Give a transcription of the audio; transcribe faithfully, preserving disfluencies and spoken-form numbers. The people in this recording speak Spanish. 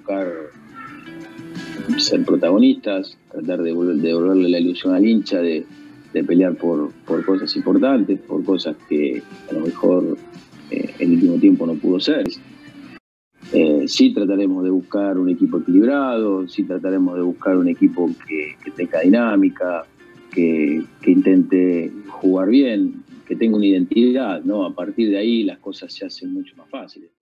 buscar ser protagonistas, tratar de, volver, de devolverle la ilusión al hincha de, de pelear por, por cosas importantes, por cosas que a lo mejor eh, el último tiempo no pudo ser. Eh, sí trataremos de buscar un equipo equilibrado, sí trataremos de buscar un equipo que, que tenga dinámica, que, que intente jugar bien, que tenga una identidad, ¿no? A partir de ahí las cosas se hacen mucho más fáciles.